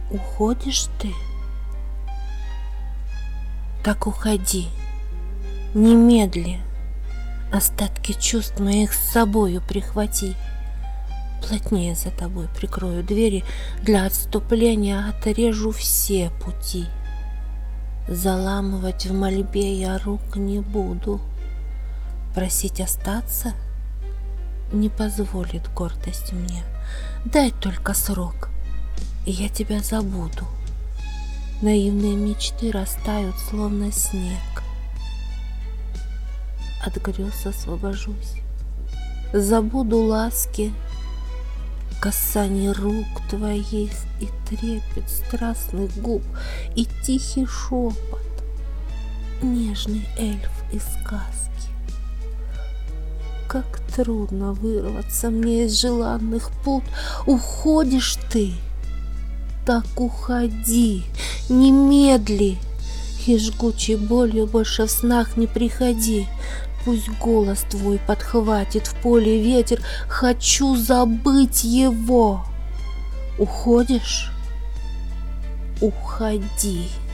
Уходишь ты? Так уходи, немедли. Остатки чувств моих с собою прихвати. Плотнее за тобой прикрою двери, для отступления отрежу все пути. Заламывать в мольбе я рук не буду. Просить остаться не позволит гордость мне. Дай только срок, и я тебя забуду. Наивные мечты растают, словно снег. От грез освобожусь, забуду ласки, касание рук твоих и трепет страстных губ, и тихий шепот, нежный эльф из сказки. Как трудно вырваться мне из желанных пут. Уходишь ты? Так уходи, немедли, и жгучей болью больше в снах не приходи. Пусть голос твой подхватит в поле ветер, хочу забыть его. Уходишь? Уходи.